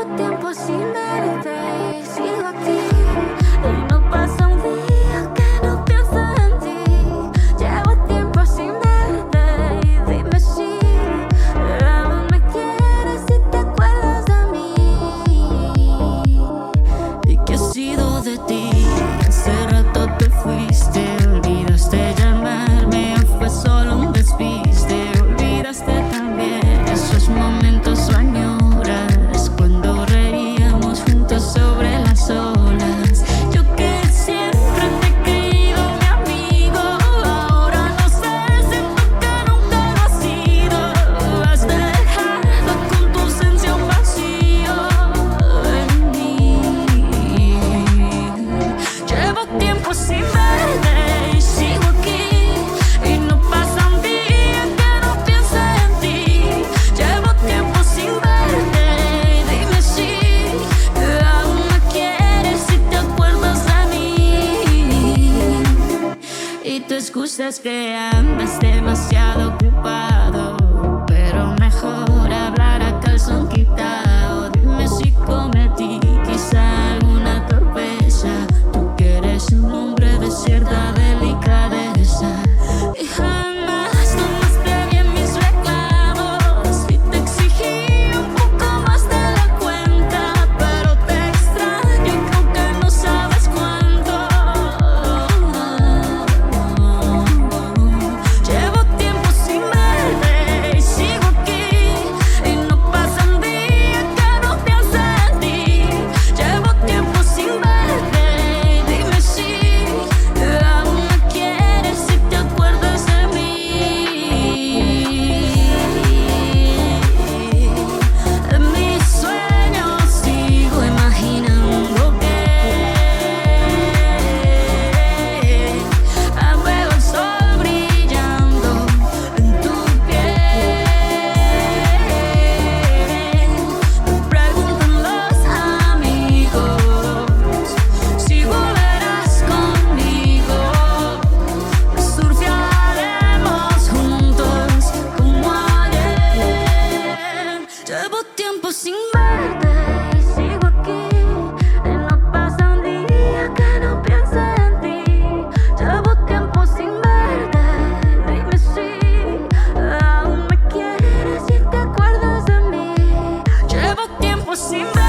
tiempo sin verte y sigo aquí. Y no pasa un día que no piense en ti. Llevo tiempo sin verte y dime si aún me quieres y te acuerdas de mí. ¿Y qué ha sido de ti? Hace rato te fuiste, olvidaste llamarme o fue solo un despiste. Olvidaste también esos momentos o añoras cuando reíamos juntos sobre las olas. Yo que siempre te he creído mi amigo, ahora no sé, siento que nunca lo has sido. Has dejado con tu ausencia un vacío en mí. Llevo tiempo sin verte y sigo aquí. Y no pasa un día que no piense en ti. Llevo tiempo sin verte y dime si aún me quieres y te acuerdas de mí. Y tu excusa es que andas demasiado ocupado, pero mejor hablar a calzón quitado. Dime si cometí quizá alguna torpeza, tú que eres un hombre de cierta delicadeza. Y jamás tomaste bien mis reclamos y te exigí un poco más de la cuenta, pero te extraño y creo que no sabes cuánto. Llevo tiempo sin verte y sigo aquí. Y no pasa un día que no piense en ti. Llevo tiempo sin verte y dime si aún me quieres y te acuerdas de mí. En mis sueños sigo imaginando que veo el sol brillando en tu piel. Me preguntan los amigos si volverás conmigo. Surfearemos juntos como ayer. Llevo tiempo sin verte y sigo aquí. Y no pasa un día que no piense en ti. Llevo tiempo sin verte, dime si aún me quieres y te acuerdas de mí. Llevo tiempo sin verte.